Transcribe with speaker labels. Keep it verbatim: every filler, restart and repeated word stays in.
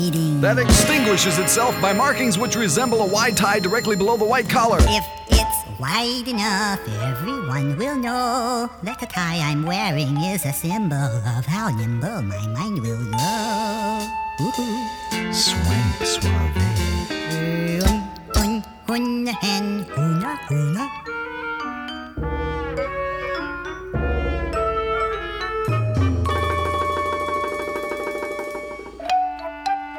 Speaker 1: that extinguishes itself by markings which resemble a wide tie directly below the white collar.
Speaker 2: If it's wide enough, everyone will know that the tie I'm wearing is a symbol of how nimble my mind will go. Ooh.
Speaker 3: Swing suave.
Speaker 2: Un, un, hun, hen, huna, huna.